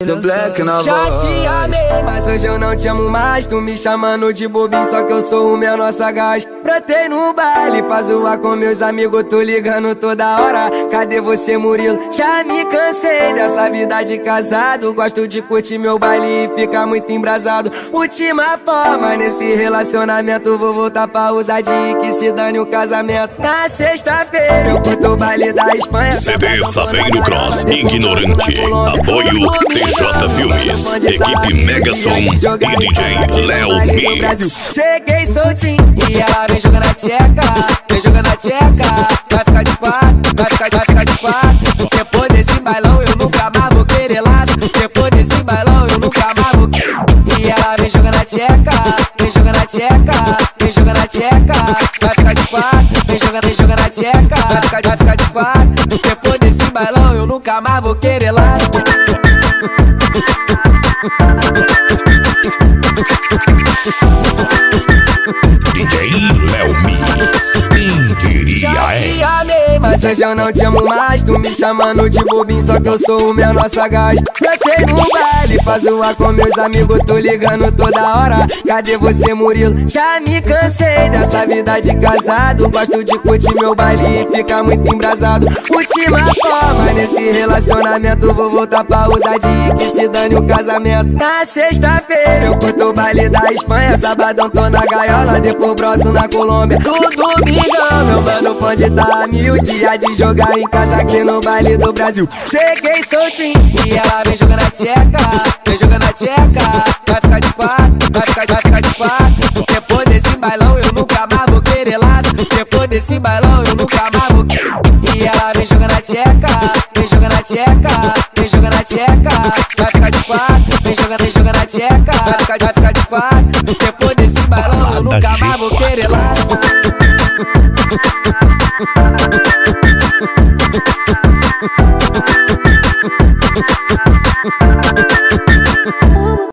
do Black na voz. Já te amei, mas hoje eu não te amo mais. Tu me chamando de bobinho, só que eu sou o menor sagaz. Brotei no baile pra zoar com meus amigos, tô ligando toda hora. Cadê você, Murilo? Já me cansei dessa vida de casado. Gosto de curtir meu baile e ficar muito embrasado. Última forma nesse relacionamento, vou voltar pra ousadia, que se dane o casamento. Na sexta-feira eu curto o baile da Espanha. CD Saveiro Cross, Ignorante. Apoio TJ Filmes, equipe Megasom e DJ Léo Mix. Cheguei soltinho e ela vem jogando a tcheca, vem jogando a tcheca. Vai ficar de quatro, vai ficar de quatro. Depois desse bailão eu nunca mais vou querer laço. Depois desse bailão eu nunca mais vou. E ela vem jogando a tcheca, vem jogando a tcheca, vem jogando a tcheca. Vai ficar de quatro, vem jogando a tcheca. Vai ficar de quatro. Depois desse bailão eu nunca mais vou querer laço. DJ Léo Mix, já te amei, mas hoje eu não te amo mais. Tu me chamando de bobinho, só que eu sou o menor sagaz. Brotei no baile pra zoar com meus amigos, tô ligando toda hora. Cadê você, Murilo? Já me cansei dessa vida de casado. Gosto de curtir meu baile e ficar muito embrasado. Última forma nesse relacionamento, vou voltar pra ousadia, que se dane o casamento. Na sexta-feira eu curto o baile da Espanha. Sabadão tô na gaiola, depois broto na Colômbia. No domingão, meu mano, pode dar mil. Dia de jogar em casa aqui no baile do Brasil. Cheguei soltinho e ela vem jogando a tcheca, vem jogando a tcheca. Vai ficar de quatro, vai ficar de quatro. Depois desse bailão eu nunca mais vou querer laço. Depois desse bailão eu nunca mais vou. E ela vem jogando a tcheca, vem jogando a tcheca, vem jogando a tcheca. Vai ficar de quatro, vem jogando a tcheca. Vai ficar de quatro. Depois desse bailão eu nunca mais vou querer laço.